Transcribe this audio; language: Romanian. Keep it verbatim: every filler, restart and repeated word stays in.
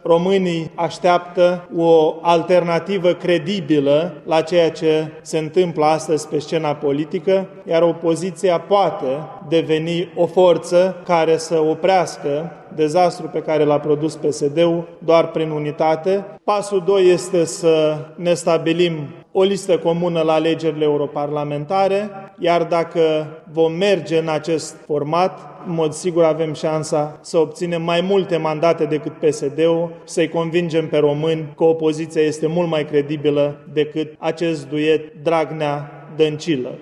românii așteaptă o alternativă credibilă la ceea ce se întâmplă astăzi pe scena politică, iar opoziția poate deveni o forță care să oprească dezastrul pe care l-a produs P S D-ul doar prin unitate. Pasul doi este să ne stabilim o listă comună la alegerile europarlamentare, iar dacă vom merge în acest format, în mod sigur avem șansa să obținem mai multe mandate decât P S D-ul, să-i convingem pe români că opoziția este mult mai credibilă decât acest duet Dragnea-Dăncilă.